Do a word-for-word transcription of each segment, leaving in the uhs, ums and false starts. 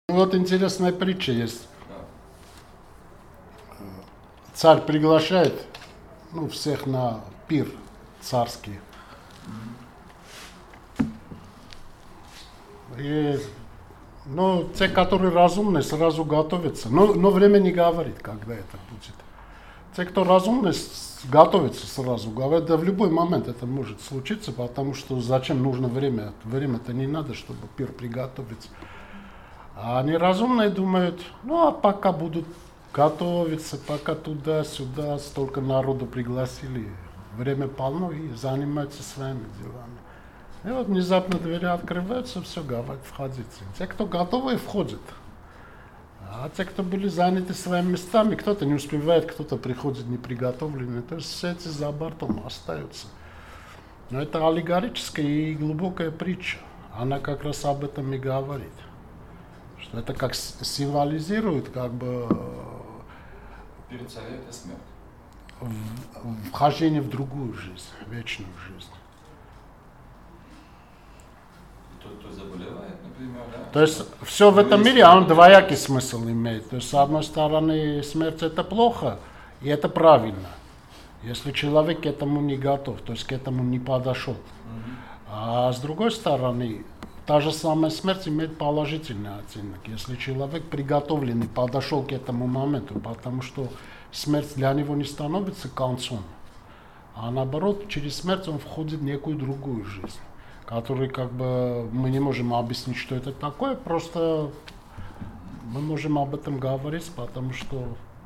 Вот интересная притча есть. Царь приглашает, ну, всех на пир царский. И, ну, те, которые разумные, сразу готовятся. Но, но время не говорит, когда это будет. Те, кто разумные, готовятся сразу. Говорят, да в любой момент это может случиться, потому что зачем нужно время? Время-то не надо, чтобы пир приготовить. А они разумные думают, ну, а пока будут готовиться, пока туда-сюда, столько народу пригласили, время полно и занимаются своими делами. И вот внезапно двери открываются, все, говорят, входите. Те, кто готовы, входят. А те, кто были заняты своими местами, кто-то не успевает, кто-то приходит неприготовленный. То есть все эти за бортом остаются. Но это аллегорическая и глубокая притча. Она как раз об этом и говорит. Что это как символизирует, как бы... Перед царем это смерть. Вхождение в другую жизнь, вечную жизнь. Тот, кто заболевает, например, да? То есть все в этом мире, он двоякий смысл имеет. То есть с одной стороны смерть это плохо, и это правильно. Если человек к этому не готов, то есть к этому не подошел. Mm-hmm. А с другой стороны, та же самая смерть имеет положительный оттенок. Если человек приготовленный подошел к этому моменту, потому что смерть для него не становится концом, а наоборот, через смерть он входит в некую другую жизнь, которую как бы мы не можем объяснить, что это такое, просто мы можем об этом говорить, потому что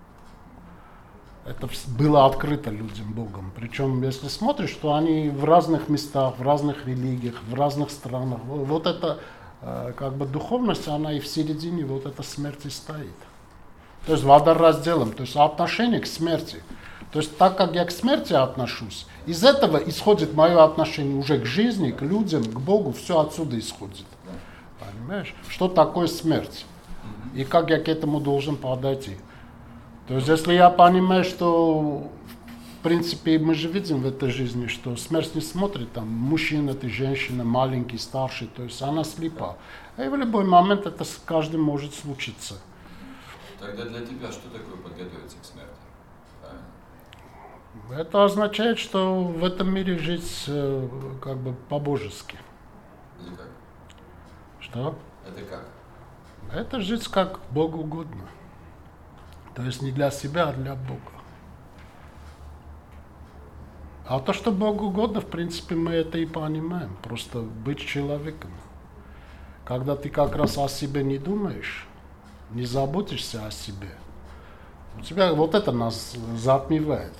это было открыто людям Богом. Причем, если смотришь, что они в разных местах, в разных религиях, в разных странах, вот эта как бы духовность, она и в середине вот эта смерть и стоит. То есть водоразделом, то есть отношение к смерти. То есть так как я к смерти отношусь, из этого исходит мое отношение уже к жизни, к людям, к Богу, все отсюда исходит. Понимаешь? Что такое смерть? И как я к этому должен подойти? То есть если я понимаю, что в принципе мы же видим в этой жизни, что смерть не смотрит, там мужчина, ты женщина, маленький, старший, то есть она слепа. И в любой момент это с каждым может случиться. Тогда для тебя что такое подготовиться к смерти? А? Это означает, что в этом мире жить как бы по-божески. Это как? Что? Это как? Это жить как Богу угодно. То есть не для себя, а для Бога. А то, что Богу угодно, в принципе, мы это и понимаем. Просто быть человеком. Когда ты как раз о себе не думаешь, не заботишься о себе, у тебя вот это нас затмевает.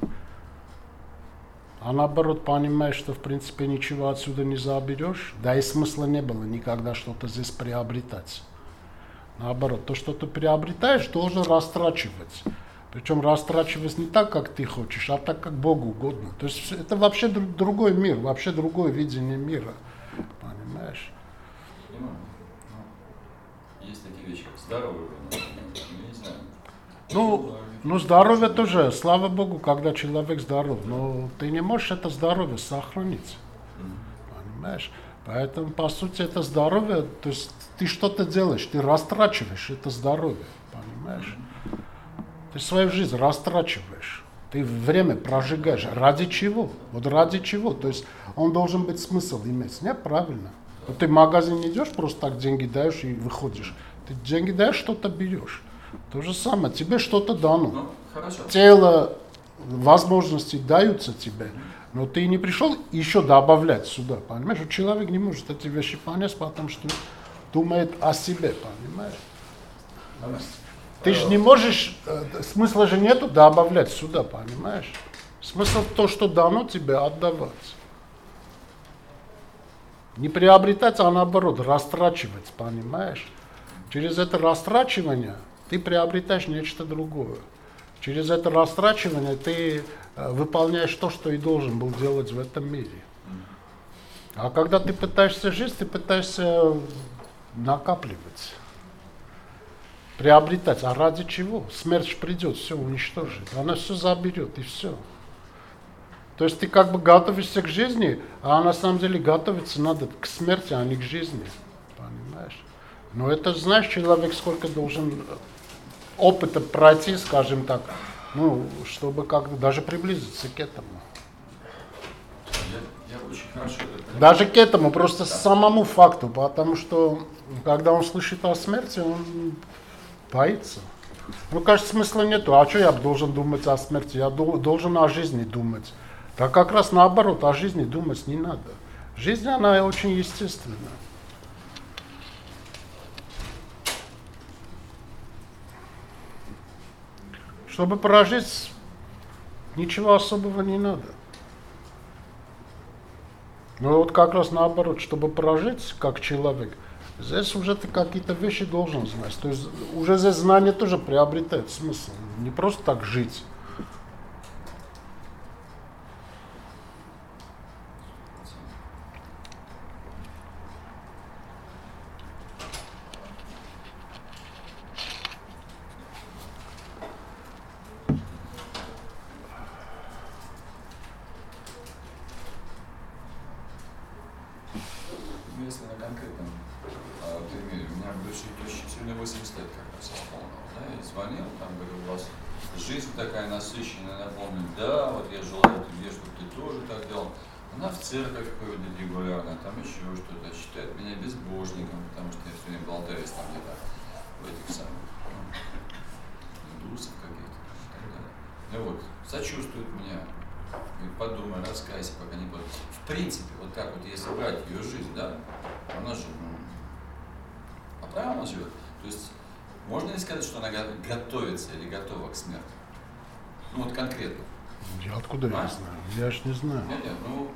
А наоборот, понимаешь, что в принципе ничего отсюда не заберешь, да и смысла не было никогда что-то здесь приобретать. Наоборот, то, что ты приобретаешь, должен растрачивать. Причем растрачивать не так, как ты хочешь, а так, как Богу угодно. То есть это вообще другой мир, вообще другое видение мира. Понимаешь? Понимаю. Есть такие вещи, как здоровье, я не знаю. Ну, ну, здоровье тоже, слава Богу, когда человек здоров. Но ты не можешь это здоровье сохранить. Mm-hmm. Понимаешь? Поэтому, по сути, это здоровье, то есть ты что-то делаешь, ты растрачиваешь это здоровье, понимаешь? Ты свою жизнь растрачиваешь, ты время прожигаешь. Ради чего? Вот ради чего? То есть он должен быть смысл иметь. Нет, правильно. Вот ты в магазин не идешь, просто так деньги даешь и выходишь. Ты деньги даешь, что-то берешь. То же самое, тебе что-то дано. Ну, хорошо. Тело, возможности даются тебе. Но ты не пришел еще добавлять сюда, понимаешь? Человек не может эти вещи понять, потому что думает о себе, понимаешь? Ты же не можешь, смысла же нету добавлять сюда, понимаешь? Смысл в том, что дано тебе, отдавать. Не приобретать, а наоборот, растрачивать, понимаешь? Через это растрачивание ты приобретаешь нечто другое. Через это растрачивание ты выполняешь то, что и должен был делать в этом мире. А когда ты пытаешься жить, ты пытаешься накапливать, приобретать. А ради чего? Смерть придет, все уничтожит. Она все заберет, и все. То есть ты как бы готовишься к жизни, а на самом деле готовиться надо к смерти, а не к жизни. Понимаешь? Но это, знаешь, человек сколько должен опыта пройти, скажем так, ну, чтобы как-то даже приблизиться к этому. Я, я очень хорошо это понимаю. Даже к этому, просто да. Самому факту, потому что когда он слышит о смерти, он боится. Ну, кажется, смысла нету. А что я должен думать о смерти? Я должен о жизни думать. Так как раз наоборот, о жизни думать не надо. Жизнь, она очень естественная. Чтобы прожить, ничего особого не надо. Но вот как раз наоборот, чтобы прожить как человек, здесь уже ты какие-то вещи должен знать. То есть уже здесь знание тоже приобретает смысл. Не просто так жить. Если на конкретном а, примере, у меня бывший теща сегодня восемьдесят лет как раз исполнил, да, и звонил, там, говорю, у вас жизнь такая насыщенная, напомню, да, вот я желаю тебе, чтобы ты тоже так делал. Она в церковь ходит регулярно, там еще что-то, считает меня безбожником, потому что я все время болтаюсь там где-то в этих самых индусов каких-то и так далее. Ну вот, сочувствует мне. Говорит, подумай, раскайся, пока не поздно. В принципе, вот так вот, если брать ее жизнь, да, она же, ну, а правильно она живет. То есть, можно ли сказать, что она готовится или готова к смерти? Ну вот конкретно. Я откуда а? я знаю? Я ж не знаю. Нет, нет, ну,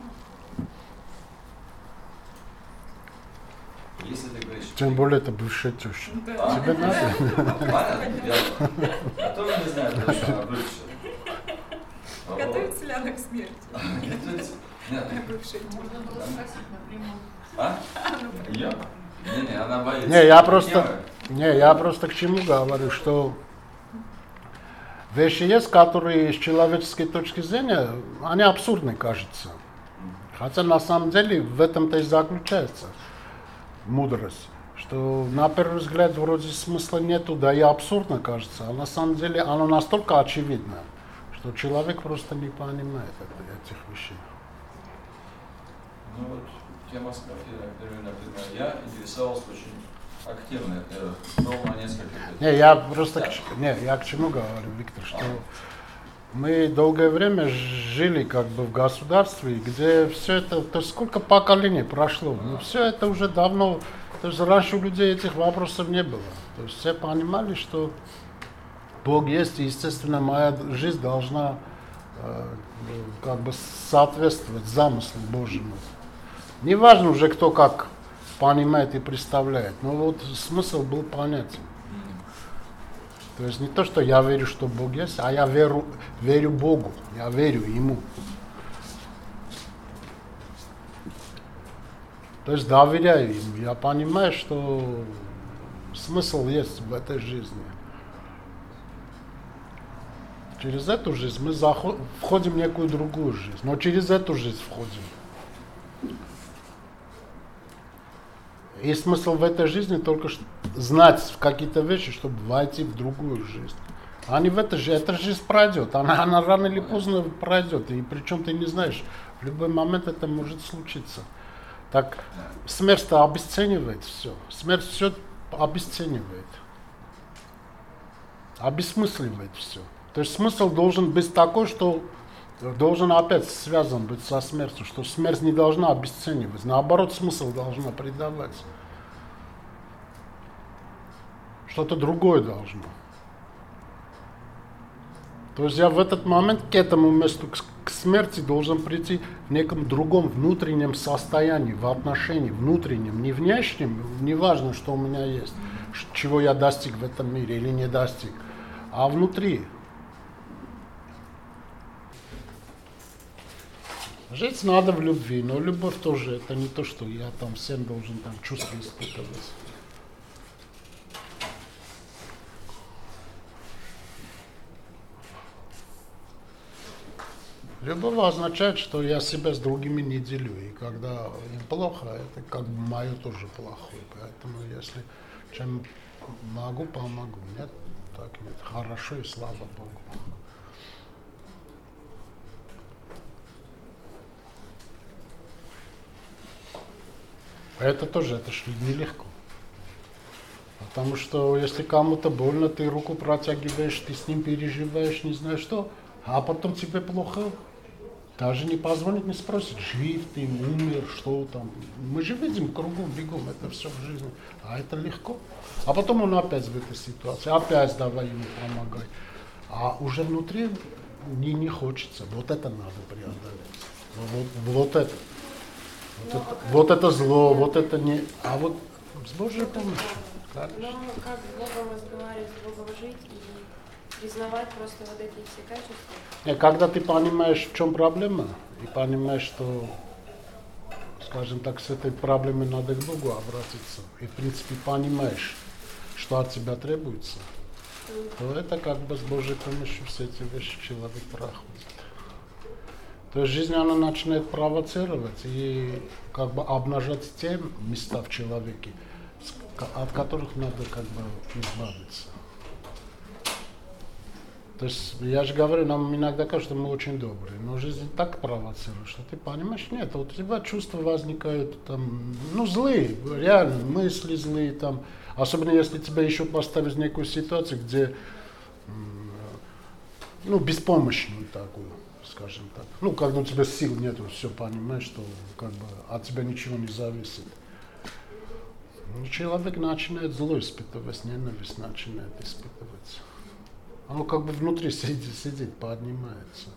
если ты говоришь... Тем более это бывшая теща. А? Тебе надо? Понятно, я тоже не знаю, что она бывшая. Готовится ли она к смерти? Нет. Можно было спросить напрямую. А? Ее? Не, не, она боится. Не, я просто, не, я просто к чему говорю, что вещи есть, которые с человеческой точки зрения, они абсурдны, кажется. Хотя на самом деле в этом-то и заключается мудрость. Что на первый взгляд вроде смысла нету, да и абсурдно кажется, а на самом деле оно настолько очевидно, что человек просто не понимает этих вещей. Ну вот тема смерти, например, я интересовался очень активно, это ровно несколько лет. Не, я просто, к, не, я к чему говорю, Виктор, что а. мы долгое время жили как бы в государстве, где все это, то есть сколько поколений прошло, а. ну все это уже давно, то есть раньше у людей этих вопросов не было, то есть все понимали, что Бог есть, и, естественно, моя жизнь должна э, как бы соответствовать замыслу Божьему. Неважно уже, кто как понимает и представляет, но вот смысл был понятен. То есть не то, что я верю, что Бог есть, а я верю, верю Богу, я верю Ему. То есть доверяю Ему, я понимаю, что смысл есть в этой жизни. Через эту жизнь мы заход... входим в некую другую жизнь, но через эту жизнь входим. И смысл в этой жизни только знать какие-то вещи, чтобы войти в другую жизнь. А не в этой жизни. Эта жизнь пройдет, она, она рано или поздно пройдет. И причем ты не знаешь, в любой момент это может случиться. Так смерть-то обесценивает все. Смерть все обесценивает. Обесмысливает все. То есть смысл должен быть такой, что должен опять связан быть со смертью, что смерть не должна обесценивать, наоборот, смысл должна придавать. Что-то другое должно. То есть я в этот момент к этому месту, к смерти должен прийти в неком другом внутреннем состоянии, в отношении внутреннем, не внешнем, не важно, что у меня есть, чего я достиг в этом мире или не достиг, а внутри. Жить надо в любви, но любовь тоже, это не то, что я там всем должен там чувства испытывать. Любовь означает, что я себя с другими не делю, и когда им плохо, это как бы мое тоже плохое. Поэтому если Чем могу, помогу. Нет, так нет. Хорошо и слава Богу. Это тоже, это ж нелегко. Потому что если кому-то больно, ты руку протягиваешь, ты с ним переживаешь, не знаю что, а потом тебе плохо, даже не позвонить, не спросить, жив ты, умер, что там. Мы же видим кругом, бегом, это все в жизни, а это легко. А потом он опять в этой ситуации, опять давай ему помогай. А уже внутри не, не хочется, вот это надо преодолеть, вот, вот это. Вот это, вот это зло, вот это не... А вот с Божьей помощью. Но как с Богом разговаривать, с Богом жить и признавать просто вот эти все качества? И когда ты понимаешь, в чем проблема, и понимаешь, что, скажем так, с этой проблемой надо к Богу обратиться, и в принципе понимаешь, что от тебя требуется, то это как бы с Божьей помощью все эти вещи человек проходит. То есть жизнь, она начинает провоцировать и как бы обнажать те места в человеке, от которых надо как бы избавиться. То есть я же говорю, нам иногда кажется, что мы очень добрые, но жизнь так провоцирует, что ты понимаешь, нет, у тебя чувства возникают там, ну злые, реально, мысли злые там, особенно если тебя еще поставить в некую ситуацию, где, ну, беспомощную такую. Скажем так. Ну, когда у тебя сил нету, все понимаешь, что как бы от тебя ничего не зависит. Ну, человек начинает зло испытывать, ненависть начинает испытывать. Оно как бы внутри сидит, сидит поднимается.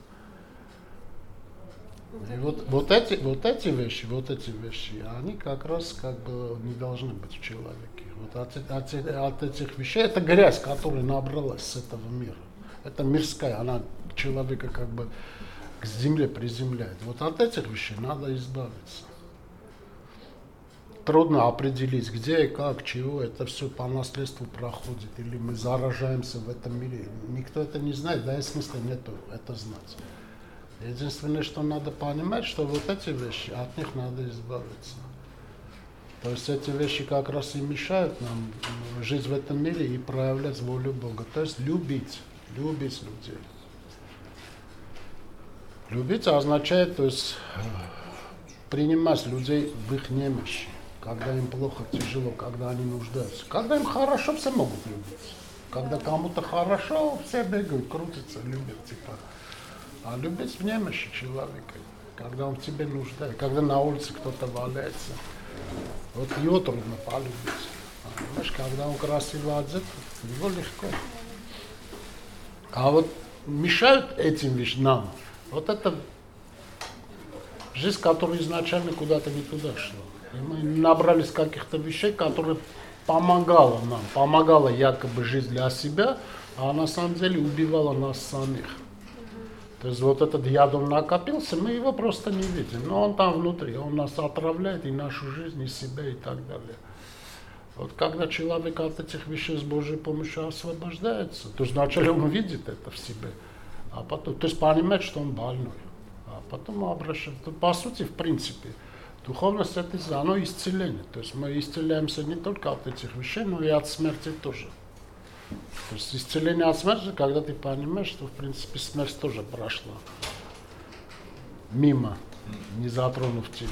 И вот, вот, эти, вот эти вещи, вот эти вещи, они как раз как бы не должны быть в человеке. Вот от, от, от этих вещей, это грязь, которая набралась с этого мира. Это мирская, она человека как бы к земле приземляет. Вот от этих вещей надо избавиться. Трудно определить, где и как, чего. Это все по наследству проходит. Или мы заражаемся в этом мире. Никто это не знает, да и смысла нету это знать. Единственное, что надо понимать, что вот эти вещи, от них надо избавиться. То есть эти вещи как раз и мешают нам жить в этом мире и проявлять волю Бога. То есть любить, любить людей. Любить означает, то есть, принимать людей в их немощи, когда им плохо, тяжело, когда они нуждаются. Когда им хорошо, все могут любить. Когда кому-то хорошо, все бегают, крутятся, любят. Типа. А любить в немощи человека, когда он в тебе нуждается, когда на улице кто-то валяется, вот его трудно полюбить. А, понимаешь, когда он красиво одет, его легко. А вот мешают этим вещам. Вот это жизнь, которая изначально куда-то не туда шла. И мы набрались каких-то вещей, которые помогала нам, помогала якобы жить для себя, а на самом деле убивала нас самих. То есть вот этот яд, он накопился, мы его просто не видим. Но он там внутри, он нас отравляет и нашу жизнь, и себя, и так далее. Вот когда человек от этих вещей с Божьей помощью освобождается, то вначале он видит это в себе. А потом, то есть понимает, что он больной, а потом обращается. По сути, в принципе, духовность это оно исцеление. То есть мы исцеляемся не только от этих вещей, но и от смерти тоже. То есть исцеление от смерти, когда ты понимаешь, что в принципе смерть тоже прошла мимо, не затронув тебя.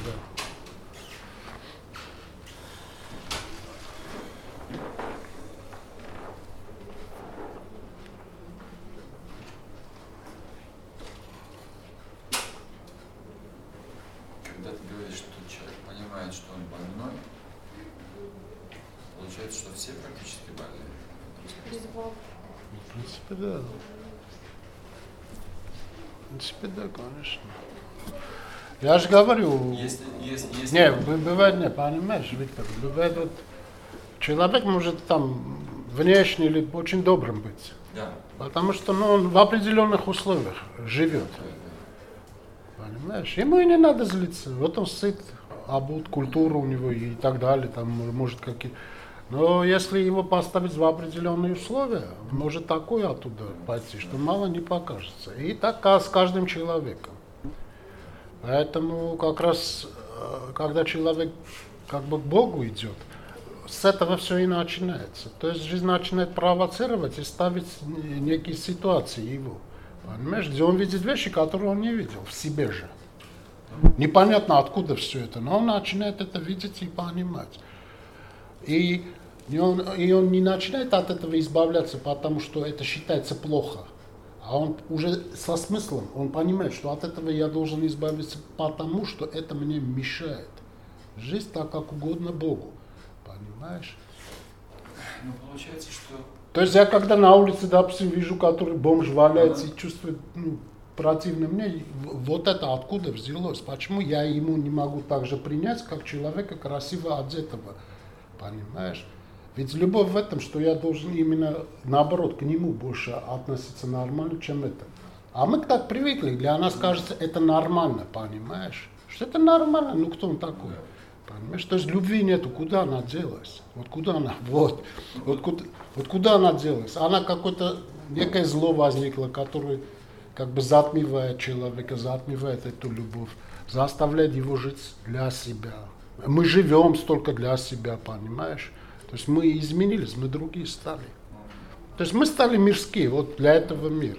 Что все практически больны. Без Бога. В принципе, да. В принципе, да, конечно. Я же говорю... Если, если, если... Не, бывает, не, понимаешь, Виктор, бывает вот... Человек может там внешне или очень добрым быть. Да. Потому что ну, он в определенных условиях живет. Понимаешь? Ему и не надо злиться. Вот он сыт, обут, культура у него и так далее, там может какие... Но если его поставить в определенные условия, может такое оттуда пойти, что мало не покажется. И так с каждым человеком. Поэтому как раз, когда человек как бы к Богу идет, с этого все и начинается. То есть жизнь начинает провоцировать и ставить некие ситуации его. Понимаешь, где он видит вещи, которые он не видел в себе же. Непонятно откуда все это, но он начинает это видеть и понимать. И, и, он, и он не начинает от этого избавляться, потому что это считается плохо. А он уже со смыслом, он понимает, что от этого я должен избавиться, потому что это мне мешает. Жизнь так, как угодно Богу. Понимаешь? Ну, получается, что... То есть я когда на улице, допустим, вижу, который бомж валяется и чувствует, ну, противно мне, вот это откуда взялось? Почему я ему не могу так же принять, как человека красиво одетого? Понимаешь? Ведь любовь в этом, что я должен именно наоборот к нему больше относиться нормально, чем это. А мы так привыкли, для нас кажется, это нормально, понимаешь? Что это нормально, ну кто он такой? Понимаешь? То есть любви нету, куда она делась? Вот куда она, вот, вот, куда, вот куда она делась? Она какое-то, некое зло возникло, которое как бы затмевает человека, затмевает эту любовь, заставляет его жить для себя. Мы живем столько для себя, понимаешь? То есть мы изменились, мы другие стали. То есть мы стали мирские, вот для этого мира.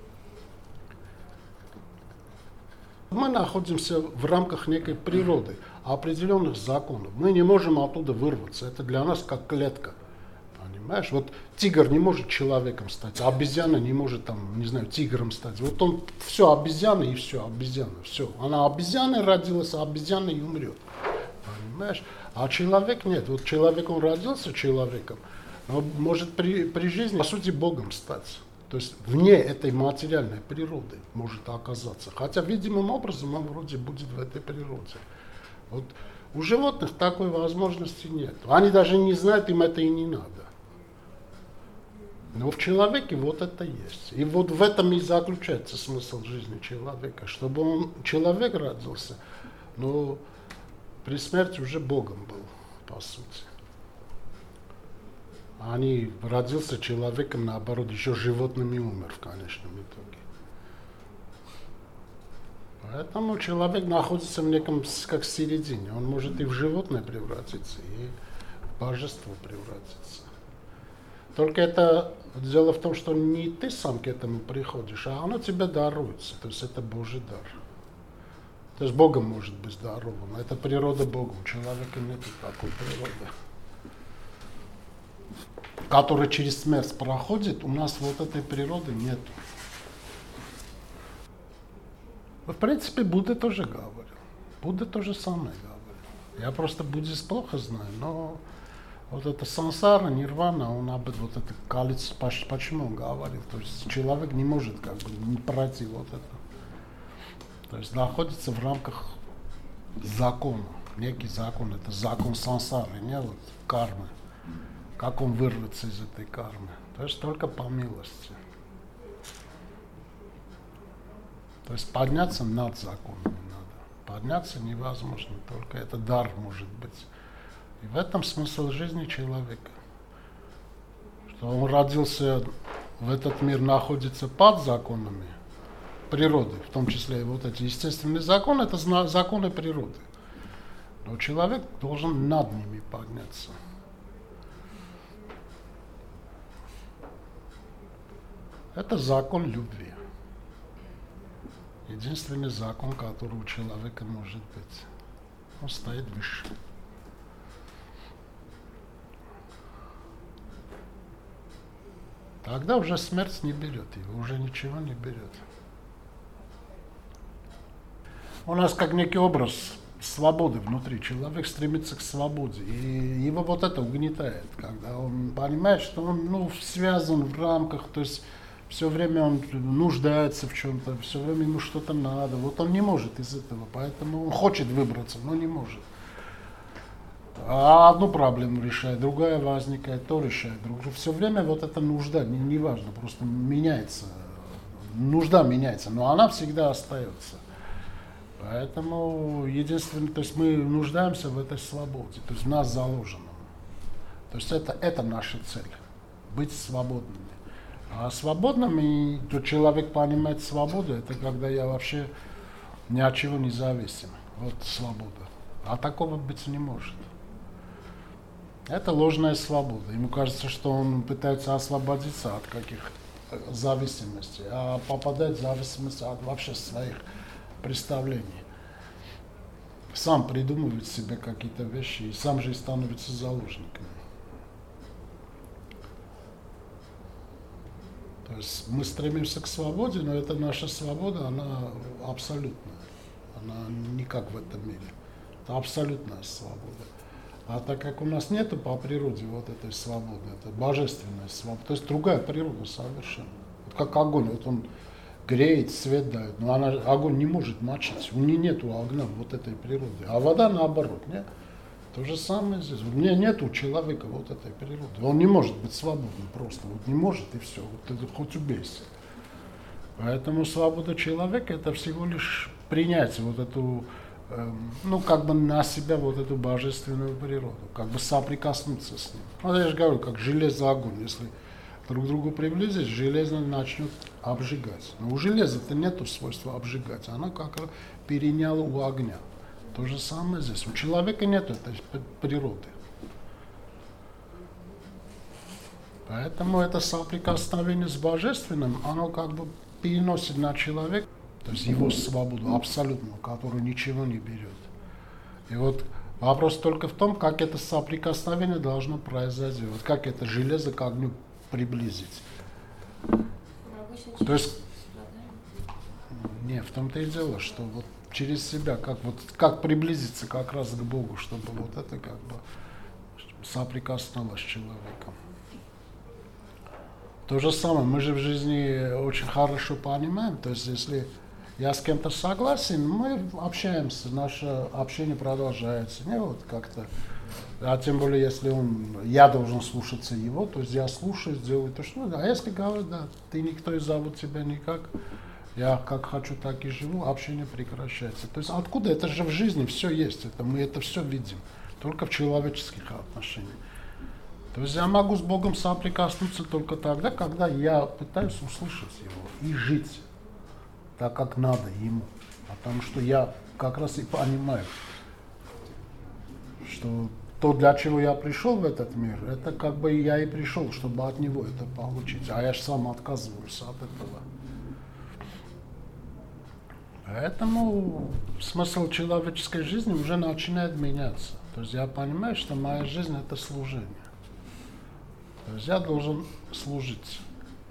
Мы находимся в рамках некой природы, определенных законов. Мы не можем оттуда вырваться. Это для нас как клетка. Понимаешь? Вот тигр не может человеком стать, а обезьяна не может, там, не знаю, тигром стать. Вот он все обезьяна и все, обезьяна. Все. Она обезьяной родилась, а обезьяна и умрет. Понимаешь? А человек нет. Вот человек, он родился человеком, но может при, при жизни, по сути, Богом стать. То есть вне этой материальной природы может оказаться. Хотя видимым образом он вроде будет в этой природе. Вот у животных такой возможности нет. Они даже не знают, им это и не надо. Но в человеке вот это есть. И вот в этом и заключается смысл жизни человека. Чтобы он, человек родился, но при смерти уже Богом был, по сути. А не родился человеком, наоборот, еще животным и умер в конечном итоге. Поэтому человек находится в неком, как в середине. Он может и в животное превратиться, и в божество превратиться. Только это дело в том, что не ты сам к этому приходишь, а оно тебе даруется. То есть это Божий дар. То есть Богом может быть дарован. Это природа Бога. У человека нет такой природы, которая через смерть проходит. У нас вот этой природы нет. В принципе, Будда тоже говорил. Будда тоже самое говорил. Я просто буддист плохо знаю, но вот это сансара, нирвана, он об этом, вот это количество, почему он говорил. То есть человек не может как бы не пройти вот это. То есть находится в рамках закона. Некий закон, это закон сансары, не вот кармы. Как он вырвется из этой кармы. То есть только по милости. То есть подняться над законами надо. Подняться невозможно, только это дар может быть. И в этом смысл жизни человека. Что он родился в этот мир, находится под законами природы, в том числе и вот эти естественные законы, это законы природы. Но человек должен над ними подняться. Это закон любви. Единственный закон, который у человека может быть. Он стоит выше. Тогда уже смерть не берет его, уже ничего не берет. У нас как некий образ свободы внутри. Человек стремится к свободе. И его вот это угнетает, когда он понимает, что он, ну, связан в рамках, то есть все время он нуждается в чем-то, все время ему что-то надо. Вот он не может из этого, поэтому он хочет выбраться, но не может. А одну проблему решает, другая возникает, то решает, другую. Все время вот эта нужда, не, не важно, просто меняется. Нужда меняется, но она всегда остается. Поэтому единственное, то есть мы нуждаемся в этой свободе, то есть в нас заложено. То есть это, это наша цель, быть свободными. А свободным, то человек понимает свободу, это когда я вообще ни от чего не зависим. Вот свобода. А такого быть не может. Это ложная свобода. Ему кажется, что он пытается освободиться от каких зависимостей, а попадает в зависимость от вообще своих представлений. Сам придумывает себе какие-то вещи и сам же и становится заложником. То есть мы стремимся к свободе, но эта наша свобода, она абсолютная. Она никак в этом мире. Это абсолютная свобода. А так как у нас нету по природе вот этой свободы, это божественная свобода, то есть другая природа совершенно. Вот как огонь, вот он греет, свет дает, но она, огонь не может мочить, у нее нету огня вот этой природы. А вода наоборот, нет? То же самое здесь. У меня нет у человека вот этой природы. Он не может быть свободным просто. Вот не может и все. Вот это хоть убейся. Поэтому свобода человека это всего лишь принять вот эту, э, ну как бы на себя вот эту божественную природу. Как бы соприкоснуться с ним. Ну, я же говорю, как железо огонь. Если друг к другу приблизить, железо начнет обжигать. Но у железа-то нету свойства обжигать. Она как переняла у огня. То же самое здесь. У человека нет этой природы. Поэтому это соприкосновение с Божественным, оно как бы переносит на человека, то есть его свободу абсолютную, которую ничего не берет. И вот вопрос только в том, как это соприкосновение должно произойти. Вот как это железо к огню приблизить. То есть, не, в том-то и дело, что вот через себя, как, вот, как приблизиться как раз к Богу, чтобы вот это как бы соприкоснулось с человеком. То же самое, мы же в жизни очень хорошо понимаем, то есть если я с кем-то согласен, мы общаемся, наше общение продолжается, не вот как-то, а тем более если он, я должен слушаться его, то есть я слушаю, делаю то, что, а если говорю, да, ты никто и зовут тебя никак, я как хочу, так и живу, общение прекращается. То есть откуда? Это же в жизни все есть, это, мы это все видим, только в человеческих отношениях. То есть я могу с Богом соприкоснуться только тогда, когда я пытаюсь услышать Его и жить так, как надо Ему. Потому что я как раз и понимаю, что то, для чего я пришел в этот мир, это как бы я и пришел, чтобы от Него это получить. А я же сам отказываюсь от этого. Поэтому смысл человеческой жизни уже начинает меняться. То есть я понимаю, что моя жизнь это служение. То есть я должен служить.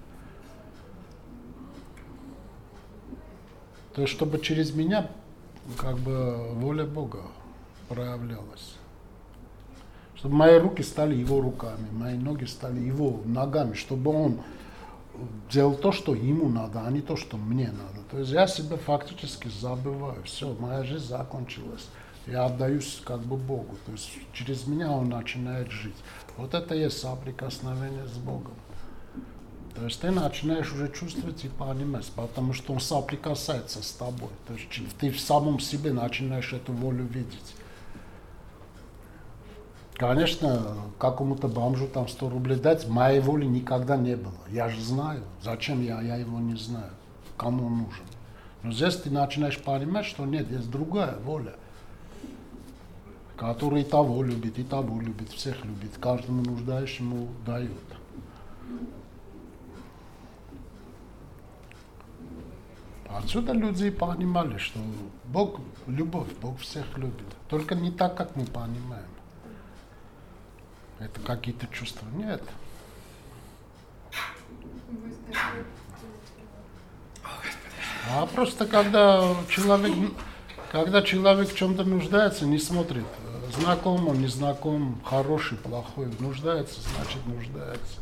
То есть чтобы через меня как бы воля Бога проявлялась. Чтобы мои руки стали Его руками, мои ноги стали Его ногами, чтобы Он делал то, что Ему надо, а не то, что мне надо. То есть я себя фактически забываю. Все, моя жизнь закончилась. Я отдаюсь как бы Богу. То есть через меня Он начинает жить. Вот это и есть соприкосновение с Богом. То есть ты начинаешь уже чувствовать и понимать, потому что Он соприкасается с тобой. То есть ты в самом себе начинаешь эту волю видеть. Конечно, какому-то бомжу там сто рублей дать, моей воли никогда не было. Я же знаю. Зачем я, я его не знаю. Кому он нужен. Но здесь ты начинаешь понимать, что нет, есть другая воля, которая и того любит, и того любит, всех любит, каждому нуждающему дает. Отсюда люди и понимали, что Бог любовь, Бог всех любит. Только не так, как мы понимаем. Это какие-то чувства. Нет. А просто когда человек, когда человек в чем-то нуждается, не смотрит, знаком он, незнаком, хороший, плохой, нуждается, значит нуждается.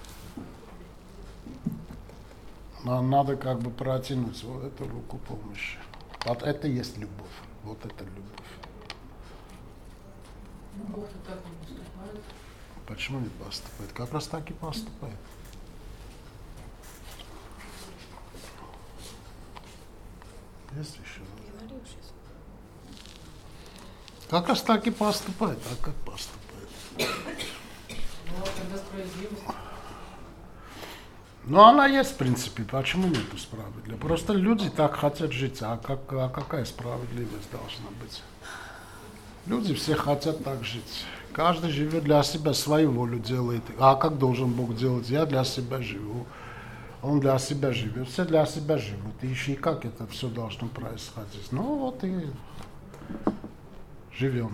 Нам надо как бы протянуть вот эту руку помощи. Вот это и есть любовь. Вот это любовь. Бог-то так не поступает. Почему не поступает? Как раз так и поступает. Есть еще? Как раз так и поступает, а как поступает? Ну, а тогда справедливость. Ну, она есть, в принципе. Почему нету справедливости? Просто люди так хотят жить. А, как, а какая справедливость должна быть? Люди все хотят так жить. Каждый живет для себя, свою волю делает. А как должен Бог делать? Я для себя живу. Он для себя живет. Все для себя живут. И еще и как это все должно происходить. Ну вот и живем.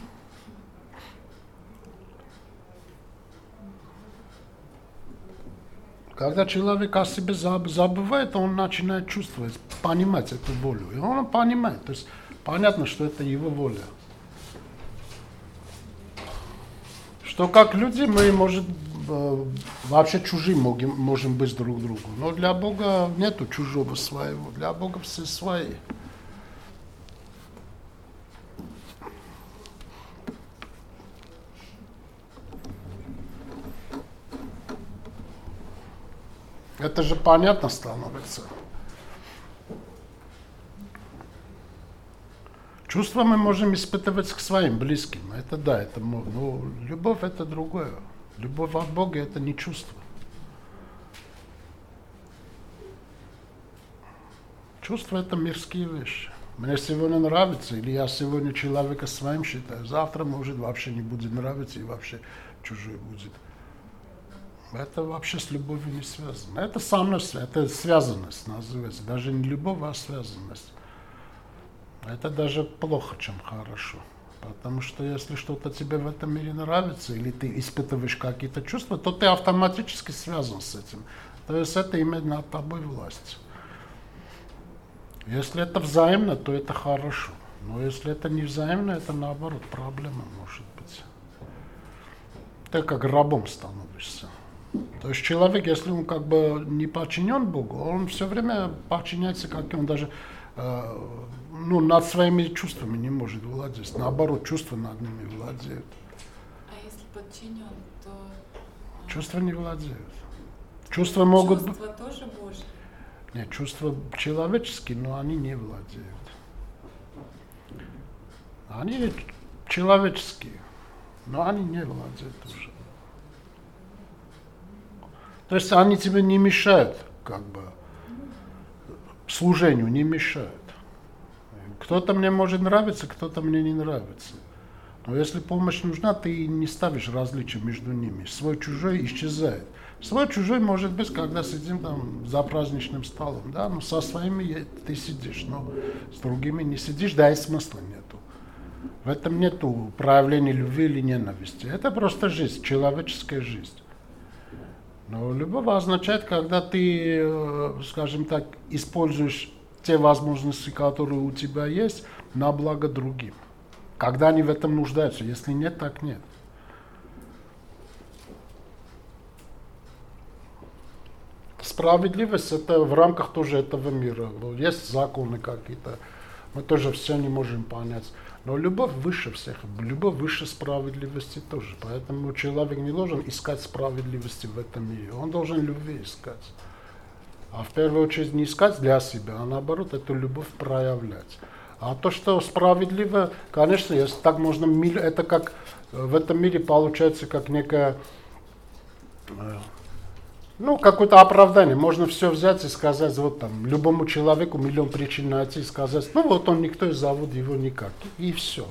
Когда человек о себе забывает, он начинает чувствовать, понимать эту волю. И он понимает. То есть понятно, что это его воля. Что как люди мы, может, вообще чужие можем, можем быть друг другу. Но для Бога нету чужого своего. Для Бога все свои. Это же понятно становится. Чувства мы можем испытывать к своим близким. Это да, это можно. Но любовь это другое. Любовь от Бога это не чувство. Чувства это мирские вещи. Мне сегодня нравится, или я сегодня человека своим считаю, завтра может вообще не будет нравиться и вообще чужой будет. Это вообще с любовью не связано. Это со мной, это связанность называется. Даже не любовь, а связанность. Это даже плохо, чем хорошо. Потому что если что-то тебе в этом мире нравится, или ты испытываешь какие-то чувства, то ты автоматически связан с этим. То есть это имеет над тобой власть. Если это взаимно, то это хорошо. Но если это не взаимно, это наоборот проблема может быть. Ты как рабом становишься. То есть человек, если он как бы не подчинен Богу, он все время подчиняется, как он даже э, ну, над своими чувствами не может владеть. Наоборот, чувства над ними владеют. А если подчинен, то... Чувства не владеют. Чувства могут... Чувства тоже Божьи? Нет, чувства человеческие, но они не владеют. Они человеческие, но они не владеют уже. То есть они тебе не мешают, как бы, служению не мешают. Кто-то мне может нравиться, кто-то мне не нравится. Но если помощь нужна, ты не ставишь различия между ними. Свой-чужой исчезает. Свой-чужой может быть, когда сидим там за праздничным столом, да, но со своими ты сидишь, но с другими не сидишь, да и смысла нету. В этом нету проявления любви или ненависти. Это просто жизнь, человеческая жизнь. Но любовь означает, когда ты, скажем так, используешь те возможности, которые у тебя есть, на благо другим. Когда они в этом нуждаются. Если нет, так нет. Справедливость это в рамках тоже этого мира. Есть законы какие-то. Мы тоже все не можем понять. Но любовь выше всех. Любовь выше справедливости тоже. Поэтому человек не должен искать справедливости в этом мире. Он должен любви искать. А в первую очередь не искать для себя, а наоборот эту любовь проявлять. А то, что справедливо, конечно, если так можно, это как в этом мире получается как некое, ну, какое-то оправдание. Можно все взять и сказать, вот там, любому человеку миллион причин найти и сказать, ну вот он никто и зовут его никак. И все.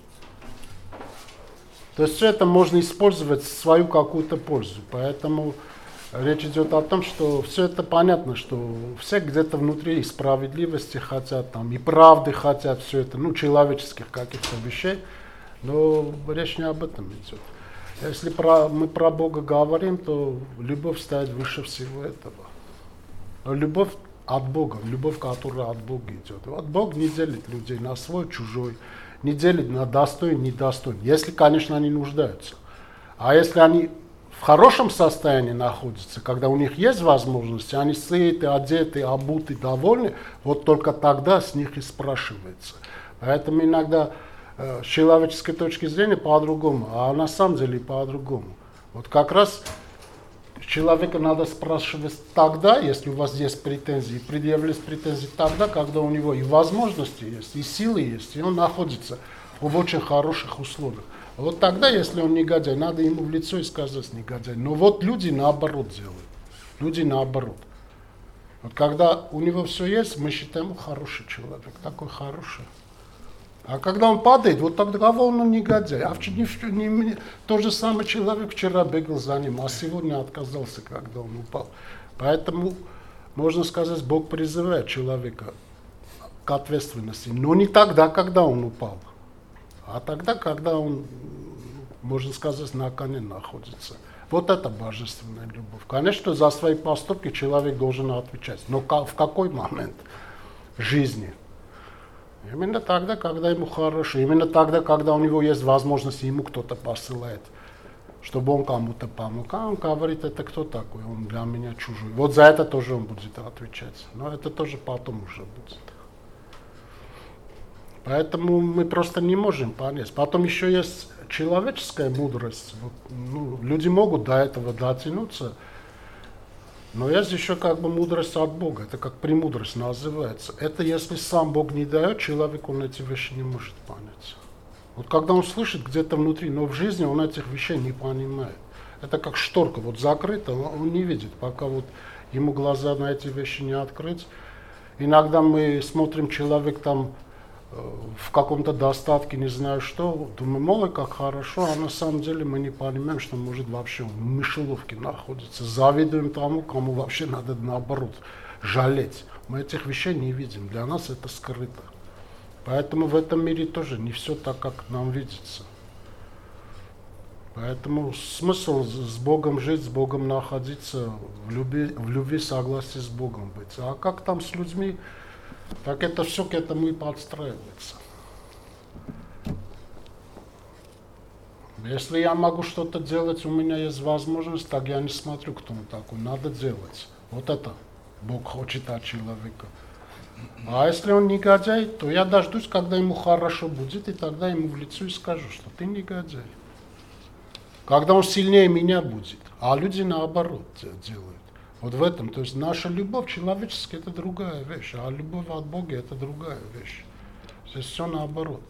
То есть все это можно использовать в свою какую-то пользу. Поэтому речь идет о том, что все это понятно, что все где-то внутри и справедливости хотят, там, и правды хотят, все это, ну, человеческих каких-то вещей. Но речь не об этом идет. Если про, мы про Бога говорим, то любовь стоит выше всего этого. Но любовь от Бога, любовь, которая от Бога идет. Вот Бог не делит людей на свой, чужой, не делит на достойный, недостойный. Если, конечно, они нуждаются. А если они в хорошем состоянии находятся, когда у них есть возможности, они сыты, одеты, обуты, довольны, вот только тогда с них и спрашивается. Поэтому иногда с человеческой точки зрения по-другому, а на самом деле по-другому. Вот как раз человека надо спрашивать тогда, если у вас есть претензии, предъявлять претензии тогда, когда у него и возможности есть, и силы есть, и он находится в очень хороших условиях. Вот тогда, если он негодяй, надо ему в лицо и сказать негодяй. Но вот люди наоборот делают. Люди наоборот. Вот когда у него все есть, мы считаем, хороший человек, такой хороший. А когда он падает, вот тогда он негодяй. А вчера, не, не, тот же самый человек вчера бегал за ним, а сегодня отказался, когда он упал. Поэтому, можно сказать, Бог призывает человека к ответственности. Но не тогда, когда он упал, а тогда, когда он, можно сказать, на коне находится. Вот это божественная любовь. Конечно, за свои поступки человек должен отвечать. Но в какой момент жизни? Именно тогда, когда ему хорошо. Именно тогда, когда у него есть возможность, ему кто-то посылает, чтобы он кому-то помог. А он говорит, это кто такой? Он для меня чужой. Вот за это тоже он будет отвечать. Но это тоже потом уже будет. Поэтому мы просто не можем понять. Потом еще есть человеческая мудрость. Вот, ну, люди могут до этого дотянуться. Но есть еще как бы мудрость от Бога. Это как премудрость называется. Это если сам Бог не дает, человек он эти вещи не может понять. Вот когда он слышит где-то внутри, но в жизни он этих вещей не понимает. Это как шторка вот закрыта, он не видит, пока вот ему глаза на эти вещи не открыть. Иногда мы смотрим, человек там в каком-то достатке, не знаю что, думаем, мол, как хорошо, а на самом деле мы не понимаем, что может вообще в мышеловке находится. Завидуем тому, кому вообще надо наоборот жалеть. Мы этих вещей не видим, для нас это скрыто. Поэтому в этом мире тоже не все так, как нам видится. Поэтому смысл с Богом жить, с Богом находиться, в любви, в любви, согласии с Богом быть. А как там с людьми? Так это все к этому и подстраивается. Если я могу что-то делать, у меня есть возможность, так я не смотрю, кто он такой. Надо делать. Вот это Бог хочет от человека. А если он негодяй, то я дождусь, когда ему хорошо будет, и тогда ему в лицо и скажу, что ты негодяй. Когда он сильнее меня будет. А люди наоборот делают. Вот в этом, то есть наша любовь человеческая это другая вещь, а любовь от Бога это другая вещь. Здесь все наоборот.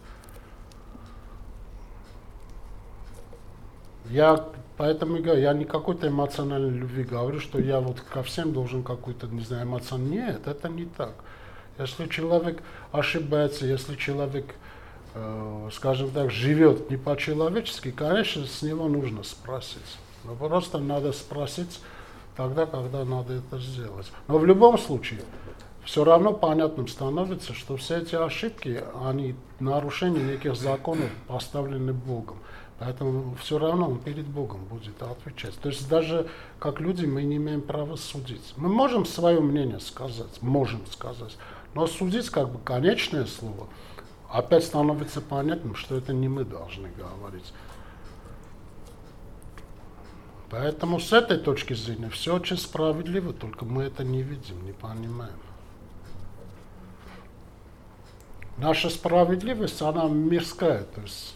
Я поэтому и говорю, я не какой-то эмоциональной любви говорю, что я вот ко всем должен какой-то, не знаю, эмоциональный. Нет, это не так. Если человек ошибается, если человек, э, скажем так, живет не по-человечески, конечно, с него нужно спросить. Но просто надо спросить тогда, когда надо это сделать. Но в любом случае, все равно понятным становится, что все эти ошибки, они нарушение неких законов поставлены Богом. Поэтому все равно он перед Богом будет отвечать. То есть даже как люди мы не имеем права судить. Мы можем свое мнение сказать, можем сказать, но судить как бы конечное слово, опять становится понятным, что это не мы должны говорить. Поэтому с этой точки зрения все очень справедливо, только мы это не видим, не понимаем. Наша справедливость, она мирская, то есть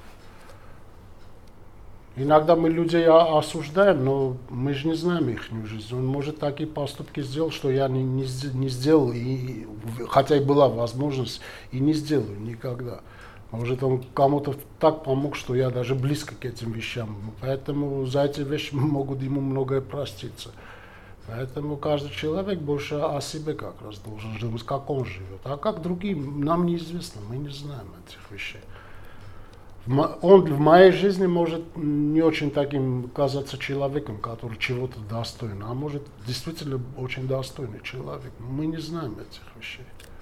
иногда мы людей осуждаем, но мы же не знаем их жизнь. Он может такие поступки сделать, что я не, не, не сделал, и, хотя и была возможность, и не сделаю никогда. Может, он кому-то так помог, что я даже близко к этим вещам. Поэтому за эти вещи могут ему многое проститься. Поэтому каждый человек больше о себе как раз должен жить, как он живет. А как другим, нам неизвестно, мы не знаем этих вещей. Он в моей жизни может не очень таким казаться человеком, который чего-то достоин, а может действительно очень достойный человек. Мы не знаем этих вещей.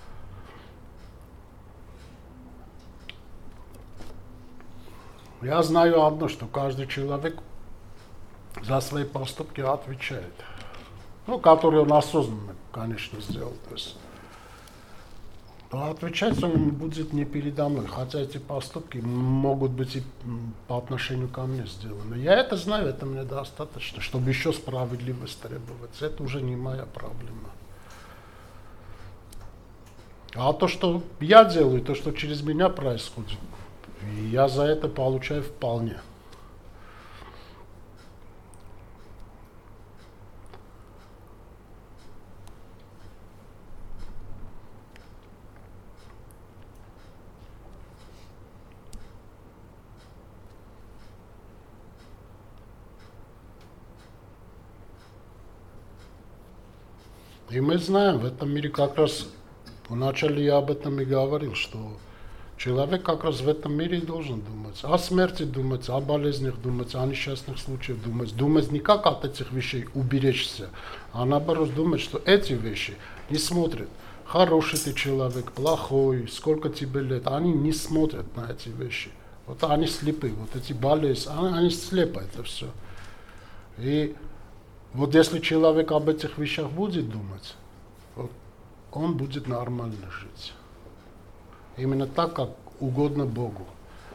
Я знаю одно, что каждый человек за свои поступки отвечает. Ну, которые он осознанно, конечно, сделал. То есть, но отвечать он будет не передо мной, хотя эти поступки могут быть и по отношению ко мне сделаны. Я это знаю, это мне достаточно, чтобы еще справедливость требовать. Это уже не моя проблема. А то, что я делаю, то, что через меня происходит, я за это получаю вполне. И мы знаем, в этом мире как раз вначале я об этом и говорил, что Человек как раз в этом мире и должен думать. О смерти думать, о болезнях думать, о несчастных случаях думать. Думать не как от этих вещей уберечься, а наоборот думать, что эти вещи не смотрят. Хороший ты человек, плохой, сколько тебе лет. Они не смотрят на эти вещи. Вот они слепы, вот эти болезни, они, они слепы, это все. И вот если человек об этих вещах будет думать, вот, он будет нормально жить. Именно так, как угодно Богу.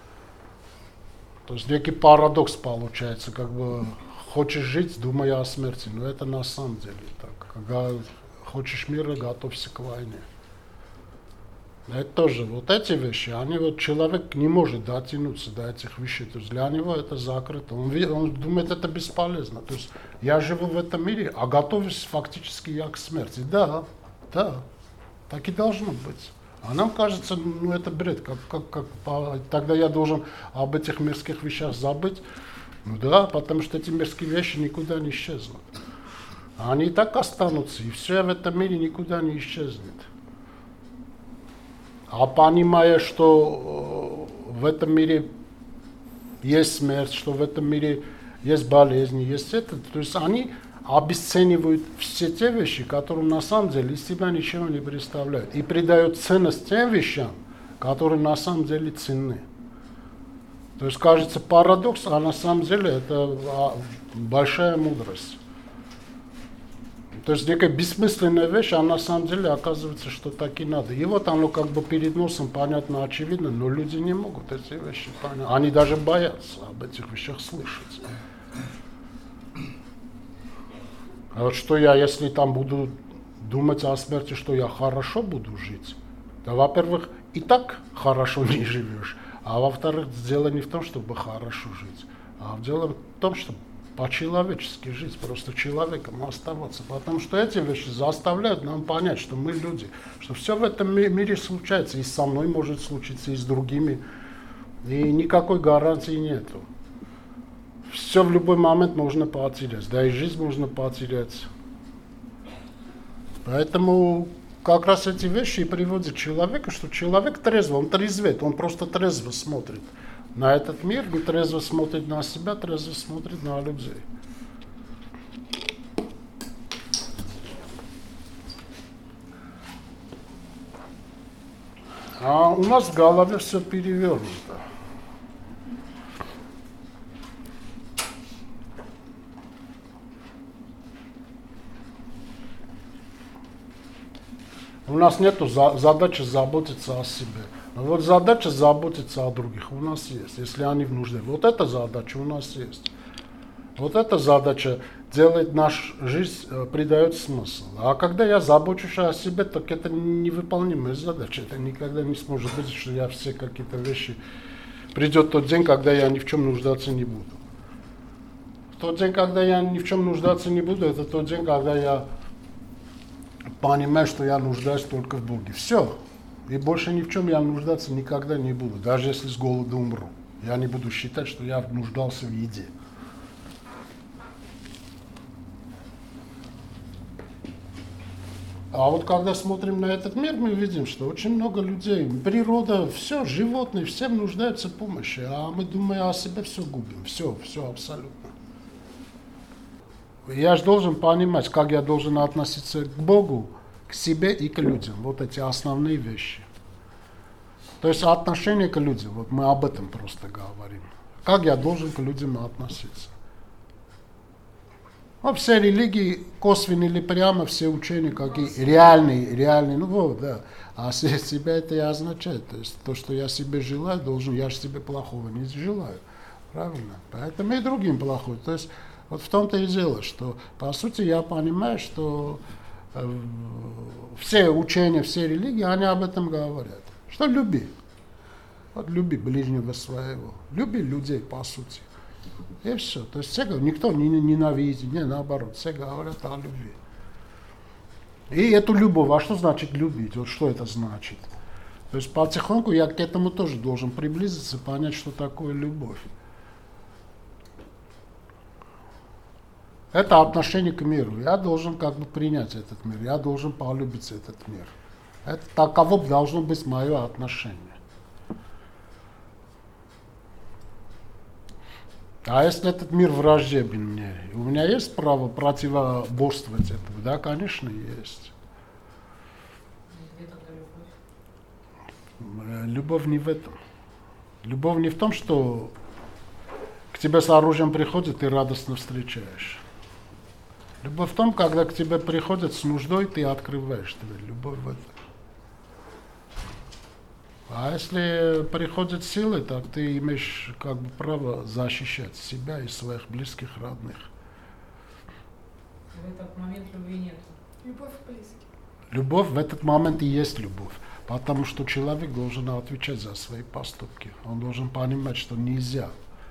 То есть некий парадокс получается, как бы хочешь жить, думая о смерти, но это на самом деле так. Когда хочешь мира, готовься к войне. Это тоже, вот эти вещи, они вот человек не может дотянуться до этих вещей, то есть для него это закрыто. Он, он думает, это бесполезно. То есть я живу в этом мире, а готовлюсь фактически я к смерти. Да, да, так и должно быть. А нам кажется, ну это бред, как, как, как, тогда я должен об этих мирских вещах забыть. Ну да, потому что эти мирские вещи никуда не исчезнут. Они и так останутся, и все в этом мире никуда не исчезнет. А понимая, что в этом мире есть смерть, что в этом мире есть болезни, есть это, то есть они обесценивают все те вещи, которые на самом деле из себя ничего не представляют, и придают ценность тем вещам, которые на самом деле ценны. То есть кажется парадокс, а на самом деле это большая мудрость. То есть некая бессмысленная вещь, а на самом деле оказывается, что так и надо. И вот оно как бы перед носом понятно, очевидно, но люди не могут эти вещи понять. Они даже боятся об этих вещах слышать. А вот что я, если там буду думать о смерти, что я хорошо буду жить, то, во-первых, и так хорошо не живешь, а во-вторых, дело не в том, чтобы хорошо жить, а дело в том, чтобы по-человечески жить, просто человеком оставаться. Потому что эти вещи заставляют нам понять, что мы люди, что все в этом мире случается, и со мной может случиться, и с другими, и никакой гарантии нету. Все в любой момент можно потерять, да и жизнь можно потерять. Поэтому как раз эти вещи и приводят человека, что человек трезво, он трезвеет, он просто трезво смотрит на этот мир, и трезво смотрит на себя, трезво смотрит на людей. А у нас в голове все перевернуто. У нас нет за, задачи заботиться о себе. Но вот задача заботиться о других у нас есть, если они в нужде. Вот эта задача у нас есть. Вот эта задача делает нашу жизнь, придает смысл. А когда я забочусь о себе, так это невыполнимая задача. Это никогда не сможет быть, что я все какие-то вещи... Придет тот день, когда я ни в чем нуждаться не буду. Тот день, когда я ни в чем нуждаться не буду, это тот день, когда я понимаю, что я нуждаюсь только в Боге. Все. И больше ни в чем я нуждаться никогда не буду. Даже если с голоду умру. Я не буду считать, что я нуждался в еде. А вот когда смотрим на этот мир, мы видим, что очень много людей, природа, все, животные, всем нуждаются в помощи. А мы, думая о себе, все губим. Все, все абсолютно. Я же должен понимать, как я должен относиться к Богу, к себе и к людям. Вот эти основные вещи. То есть отношение к людям, вот мы об этом просто говорим. Как я должен к людям относиться. Ну, все религии, косвенно или прямо, все учения, какие реальные, реальные, ну вот, да. А себя это и означает. То есть то, что я себе желаю, должен, я же себе плохого не желаю. Правильно? Поэтому и другим плохой. То есть вот в том-то и дело, что по сути я понимаю, что э, все учения, все религии, они об этом говорят. Что люби. Вот люби ближнего своего. Люби людей, по сути. И все. То есть все, никто не ненавидит, не наоборот. Все говорят о любви. И эту любовь, а что значит любить? Вот что это значит? То есть потихоньку я к этому тоже должен приблизиться, понять, что такое любовь. Это отношение к миру. Я должен как бы принять этот мир. Я должен полюбить этот мир. Это таково должно быть мое отношение. А если этот мир враждебен мне, у меня есть право противоборствовать этому? Да, конечно, есть. Где тогда любовь? Любовь не в этом. Любовь не в том, что к тебе с оружием приходят, ты радостно встречаешь. Любовь в том, когда к тебе приходят с нуждой, ты открываешь. Любовь в этом. А если приходят силы, так ты имеешь как бы право защищать себя и своих близких, родных. В этот момент любви нет. Любовь к близким. Любовь в этот момент и есть любовь. Потому что человек должен отвечать за свои поступки. Он должен понимать, что нельзя.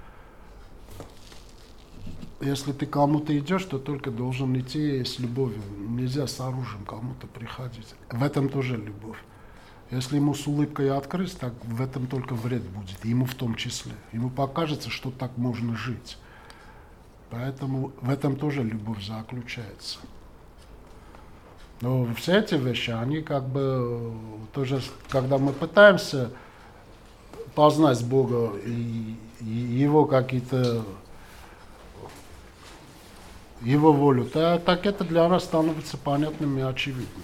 Если ты кому-то идешь, то только должен идти с любовью. Нельзя с оружием кому-то приходить. В этом тоже любовь. Если ему с улыбкой открыть, так в этом только вред будет. Ему в том числе. Ему покажется, что так можно жить. Поэтому в этом тоже любовь заключается. Но все эти вещи, они как бы тоже, когда мы пытаемся познать Бога и, и Его какие-то, Его волю, то, так это для нас становится понятным и очевидным.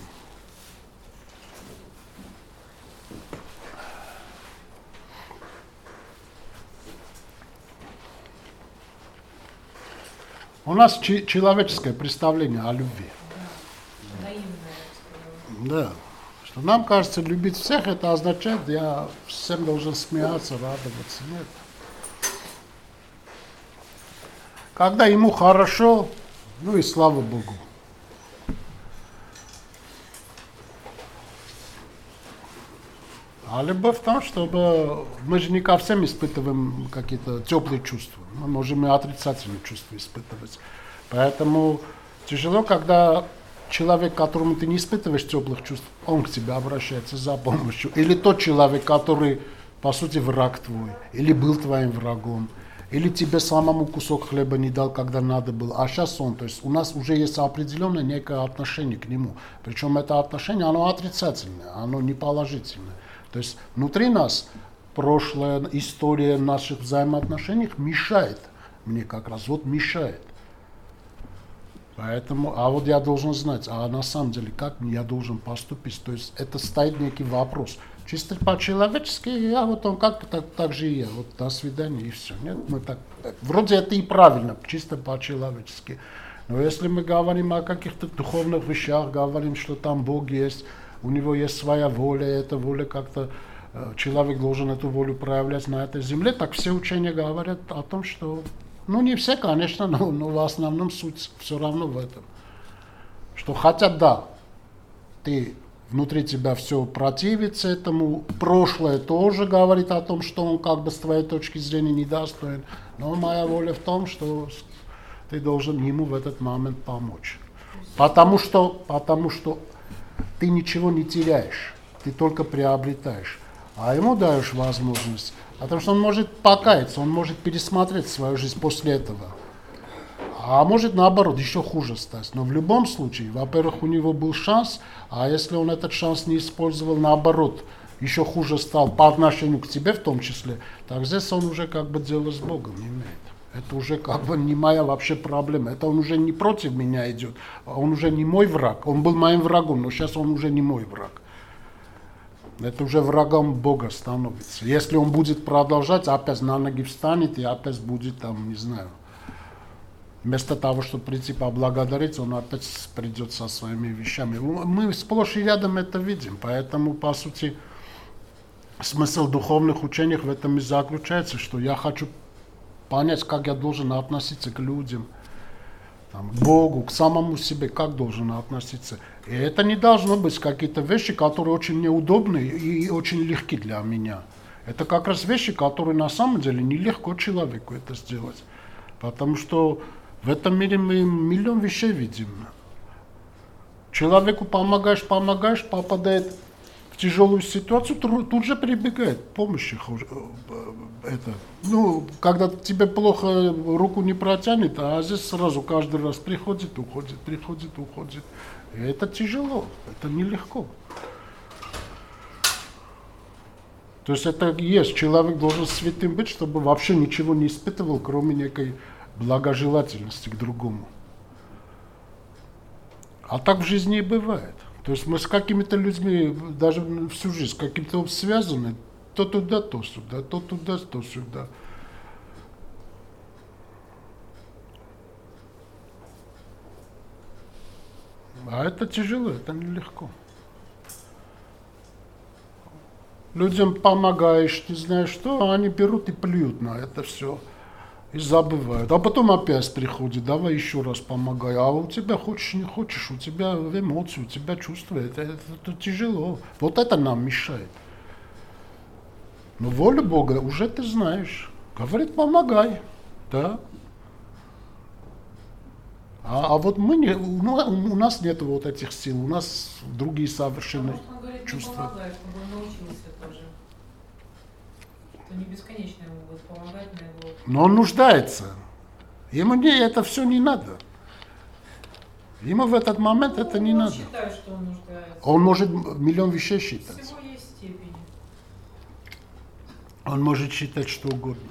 У нас ч- человеческое представление о любви. Да, наивное, я бы сказала. Да. Что нам кажется, любить всех, это означает, я всем должен смеяться, радоваться. Нет. Когда ему хорошо, ну и слава Богу. А любовь в том, чтобы мы же не ко всем испытываем какие-то теплые чувства. Мы можем и отрицательные чувства испытывать. Поэтому тяжело, когда человек, которому ты не испытываешь теплых чувств, он к тебе обращается за помощью. Или тот человек, который, по сути, враг твой, или был твоим врагом, или тебе самому кусок хлеба не дал, когда надо было, а сейчас он. То есть у нас уже есть определенное некое отношение к нему. Причем это отношение, оно отрицательное, оно не положительное. То есть внутри нас прошлая история наших взаимоотношений мешает мне как раз, вот мешает. Поэтому, а вот я должен знать, а на самом деле, как я должен поступить? То есть это стоит некий вопрос. Чисто по-человечески, я вот он как так, так же и я, вот до свидания и все. Нет, мы так, вроде это и правильно, чисто по-человечески. Но если мы говорим о каких-то духовных вещах, говорим, что там Бог есть, у него есть своя воля, эта воля как-то, человек должен эту волю проявлять на этой земле, так все учения говорят о том, что, ну не все, конечно, но, но в основном суть все равно в этом. Что хотя да, ты внутри тебя все противится этому, прошлое тоже говорит о том, что он как бы с твоей точки зрения недостоин, но моя воля в том, что ты должен ему в этот момент помочь. Потому что, потому что ты ничего не теряешь, ты только приобретаешь. А ему даешь возможность, потому что он может покаяться, он может пересмотреть свою жизнь после этого. А может наоборот, еще хуже стать. Но в любом случае, во-первых, у него был шанс, а если он этот шанс не использовал, наоборот, еще хуже стал по отношению к тебе в том числе, так здесь он уже как бы дело с Богом имеет. Это уже как бы не моя вообще проблема. Это он уже не против меня идет. Он уже не мой враг. Он был моим врагом, но сейчас он уже не мой враг. Это уже врагом Бога становится. Если он будет продолжать, опять на ноги встанет и опять будет там, не знаю. Вместо того, чтобы прийти поблагодарить, он опять придет со своими вещами. Мы сплошь и рядом это видим. Поэтому, по сути, смысл духовных учений в этом и заключается, что я хочу понять, как я должен относиться к людям, там, к Богу, к самому себе, как должен относиться. И это не должно быть какие-то вещи, которые очень неудобные и очень легки для меня. Это как раз вещи, которые на самом деле нелегко человеку это сделать. Потому что в этом мире мы миллион вещей видим. Человеку помогаешь, помогаешь, попадает в тяжелую ситуацию, тут же прибегает помощи. Это, ну, когда тебе плохо руку не протянет, а здесь сразу каждый раз приходит, уходит, приходит, уходит. И это тяжело, это нелегко. То есть это есть, человек должен святым быть, чтобы вообще ничего не испытывал, кроме некой благожелательности к другому. А так в жизни и бывает. То есть мы с какими-то людьми даже всю жизнь с каким-то связаны, то туда, то сюда, то туда, то сюда. А это тяжело, это нелегко. Людям помогаешь, не знаешь что, они берут и плюют на это все. И забывают. А потом опять приходит, давай еще раз помогай. А у тебя хочешь, не хочешь, у тебя эмоции, у тебя чувства. Это, это, это тяжело. Вот это нам мешает. Но волю Бога уже ты знаешь. Говорит, помогай. Да. А, а вот мы не, у, у нас нет вот этих сил, у нас другие совершенно Потому что он говорит, чувства. не помогай, чтобы он научился тоже. Это не бесконечно ему будет помогать на его... Но он нуждается. Ему не, это все не надо. Ему в этот момент Ну, это не он надо. считает, что он нуждается. Он может миллион вещей считать. Всего есть степени. Он может считать что угодно.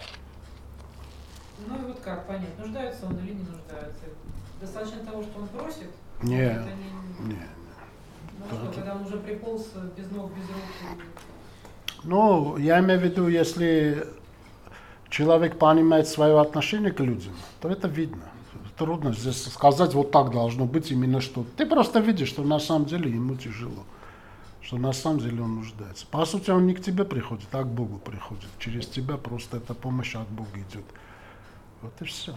Ну и вот как понять, нуждается он или не нуждается? Достаточно того, что он просит? Не, Это не... не. Ну Да, что, это- когда он уже приполз без ног, без рук? и- Ну, я имею в виду, если человек понимает свое отношение к людям, то это видно. Трудно здесь сказать, вот так должно быть именно что. Ты просто видишь, что на самом деле ему тяжело. Что на самом деле он нуждается. По сути, он не к тебе приходит, а к Богу приходит. Через тебя просто эта помощь от Бога идет. Вот и все.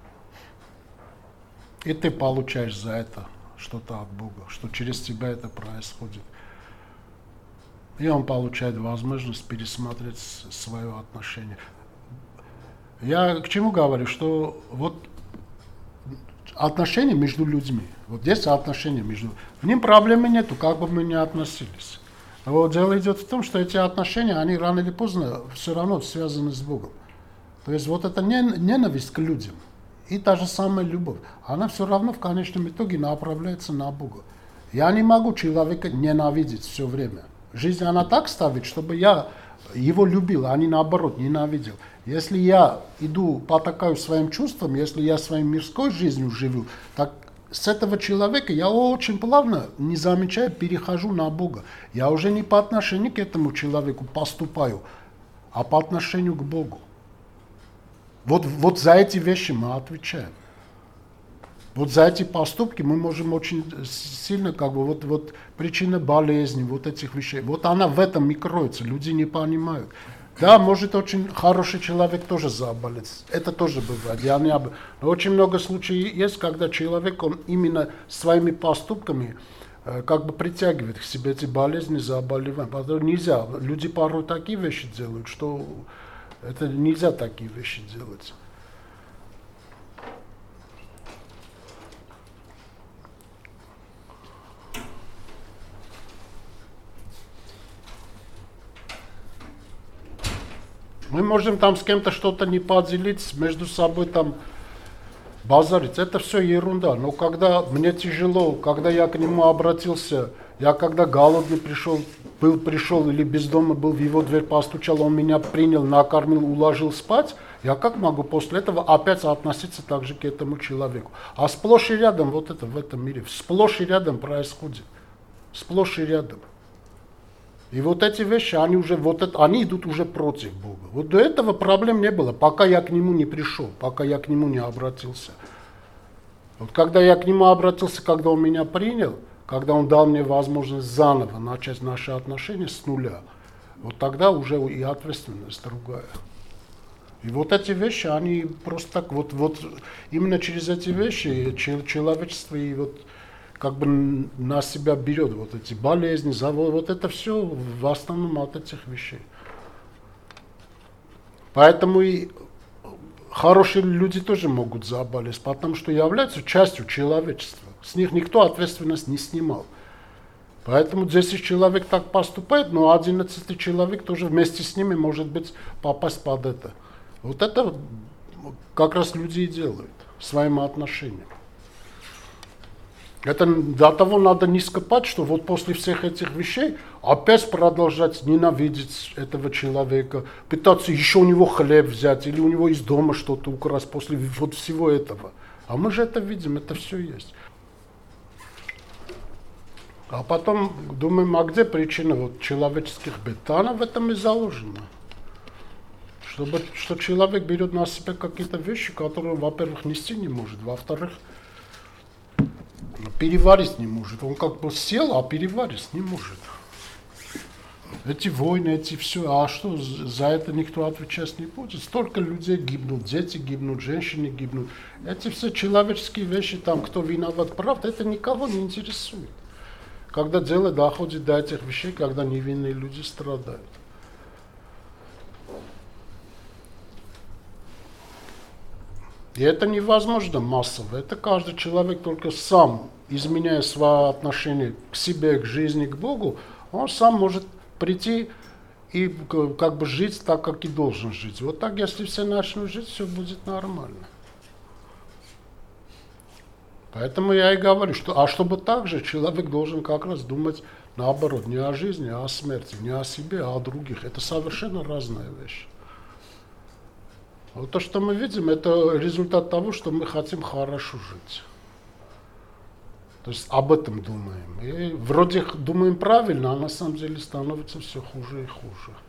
И ты получаешь за это что-то от Бога, что через тебя это происходит. И он получает возможность пересмотреть свое отношение. Я к чему говорю, что вот отношения между людьми, вот здесь отношения между... В ним проблемы нету, как бы мы ни относились. А вот дело идет в том, что эти отношения, они рано или поздно все равно связаны с Богом. То есть вот эта ненависть к людям и та же самая любовь, она все равно в конечном итоге направляется на Бога. Я не могу человека ненавидеть все время. Жизнь она так ставит, чтобы я его любил, а не наоборот ненавидел. Если я иду, потакаю своим чувствам, если я своей мирской жизнью живу, так с этого человека я очень плавно, не замечая, перехожу на Бога. Я уже не по отношению к этому человеку поступаю, а по отношению к Богу. Вот, вот за эти вещи мы отвечаем. Вот за эти поступки мы можем очень сильно, как бы, вот, вот причина болезни, вот этих вещей, вот она в этом и кроется, люди не понимают. Да, может очень хороший человек тоже заболеть, это тоже бывает, я не об... Но очень много случаев есть, когда человек, он именно своими поступками э, как бы притягивает к себе эти болезни, заболевания. Потому нельзя, люди порой такие вещи делают, что это нельзя такие вещи делать. Мы можем там с кем-то что-то не поделить, между собой там базарить. Это все ерунда. Но когда мне тяжело, когда я к нему обратился, я когда голодный пришел, был, пришел или без дома был, в его дверь постучал, он меня принял, накормил, уложил спать, я как могу после этого опять относиться так же к этому человеку? А сплошь и рядом вот это в этом мире, сплошь и рядом происходит. Сплошь и рядом. И вот эти вещи, они уже, вот это, они идут уже против Бога. Вот до этого проблем не было, пока я к нему не пришел, пока я к нему не обратился. Вот когда я к нему обратился, когда он меня принял, когда он дал мне возможность заново начать наши отношения с нуля, вот тогда уже и ответственность другая. И вот эти вещи, они просто так, вот, вот именно через эти вещи человечество и вот как бы на себя берет вот эти болезни, заводы, вот это все в основном от этих вещей. Поэтому и хорошие люди тоже могут заболеть, потому что являются частью человечества. С них никто ответственность не снимал. Поэтому десять человек так поступает, но одиннадцатый человек тоже вместе с ними может быть попасть под это. Вот это как раз люди и делают своим отношением. Это для того надо не скопать, что вот после всех этих вещей опять продолжать ненавидеть этого человека, пытаться еще у него хлеб взять или у него из дома что-то украсть после вот всего этого. А мы же это видим, это все есть. А потом думаем, а где причина вот человеческих бед? Она в этом и заложена. Чтобы, что человек берет на себя какие-то вещи, которые, во-первых, нести не может, во-вторых, переварить не может. Он как бы сел, а переварить не может. Эти войны, эти все, а что, за это никто отвечать не будет? Столько людей гибнут, дети гибнут, женщины гибнут. Эти все человеческие вещи, там, кто виноват, правда, это никого не интересует. Когда дело доходит до этих вещей, когда невинные люди страдают. И это невозможно массово. Это каждый человек только сам, изменяя свое отношение к себе, к жизни, к Богу, он сам может прийти и как бы жить так, как и должен жить. Вот так, если все начнут жить, все будет нормально. Поэтому я и говорю, что, а чтобы так же человек должен как раз думать наоборот, не о жизни, а о смерти, не о себе, а о других. Это совершенно разная вещь. Вот то, что мы видим, это результат того, что мы хотим хорошо жить. То есть об этом думаем. И вроде думаем правильно, а на самом деле становится все хуже и хуже.